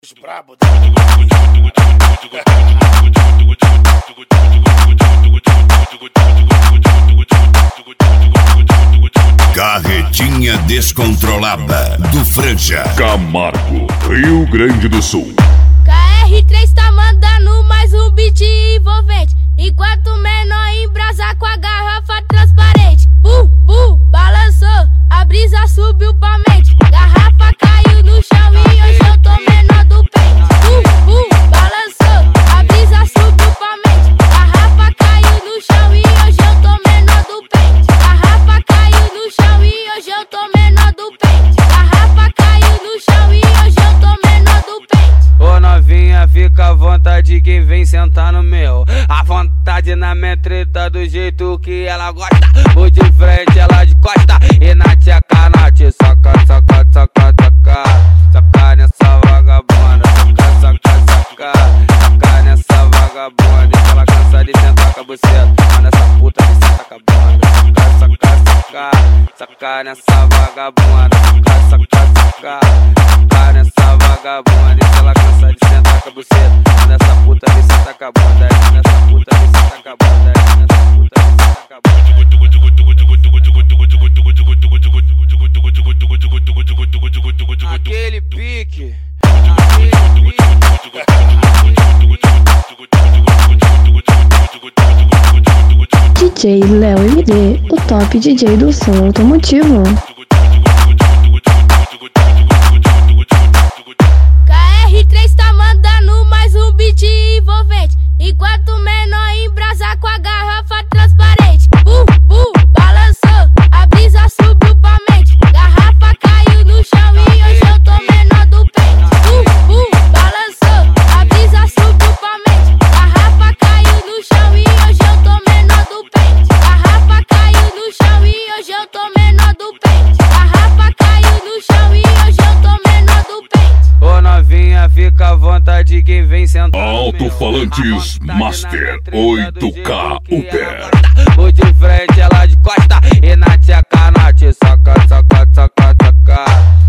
Os brabo Carretinha descontrolada do Franja Camargo, Rio Grande do Sul. KR3 tá mandando mais um beat envolvente, enquanto o menor embrasa com a garrafa transparente. Balançou, a brisa subiu pra mente, garrafa caiu no chão e hoje eu tô menor do pente. Balançou, a brisa subiu pra mente, garrafa caiu no chão e hoje eu tô menor do pente. Garrafa caiu no chão e hoje eu tô menor do pente. Garrafa caiu no chão e hoje eu tô menor do pente. Ô novinha, fica à vontade, quem vem sentar no meu. À vontade na minha treta, do jeito que ela gosta. Ou de frente, ela de costa. E na tcheca, na te saca, saca, saca, saca. Saca nessa vagabunda, saca, saca, saca. Saca nessa vagabunda, deixa ela cansar de sentar com a buceta. Manda essa puta que senta com a bunda. Saca, saca, saca. Saca nessa vagabunda, saca, saca, saca. Saca nessa vagabunda, deixa ela cansar de sentar com a buceta. Manda essa puta que senta com a bunda. Nessa puta que senta com a bunda. Nessa puta que senta com a bunda. Aquele pique. DJ Léo MD, o top DJ do som automotivo. KR3 tá mandando mais um beat envolvente, enquanto o menor embrasa com a garrafa transparente. Balançou, a brisa subiu pra mente, garrafa caiu no chão e hoje eu tô menor do pente. Balançou, a brisa subiu pra mente, garrafa caiu no chão e hoje eu tô menor do pente. Garrafa caiu no chão e hoje eu tô menor do pente. Garrafa caiu no chão e hoje eu tô menor do pente. Ô novinha, fica à vontade, quem vem sentar no meu. Alto-falantes Master 8K Uber. Ou de frente, ela de costa. E na tcheca, na te saca, saca, saca, saca.